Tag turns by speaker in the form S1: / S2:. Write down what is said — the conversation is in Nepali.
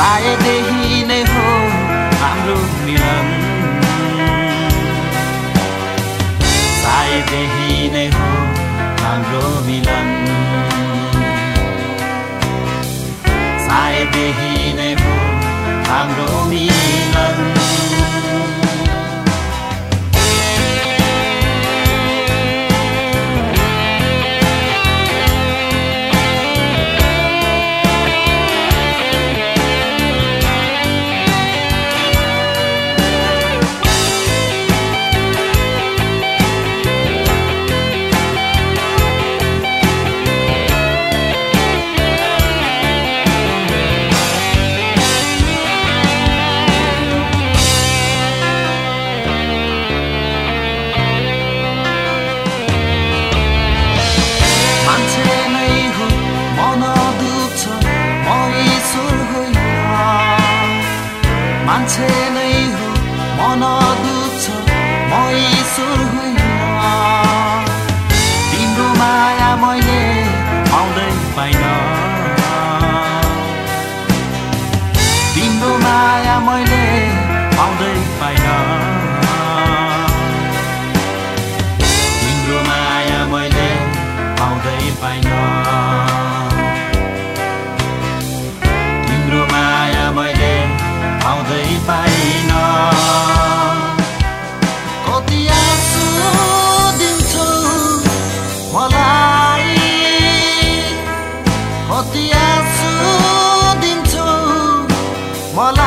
S1: सायदेखि नै हो हाम्रो मिलन, सायदेखि नै हो हाम्रो मिलन, सायदेखि नै हो हाम्रो मिलन। मान्छे नै हो मन दुख्छ म ईश्वर होइन, तिम्रो माया मैले पाउँदै पाइन, तिम्रो माया मैले पाउँदै पाइन, तिम्रो माया मैले पाउँदै पाइन, तिम्रो माया मैले पाउँदै पाइन। कति आँसु दिन्छौ मलाई, कति आँसु दिन्छौ मलाई।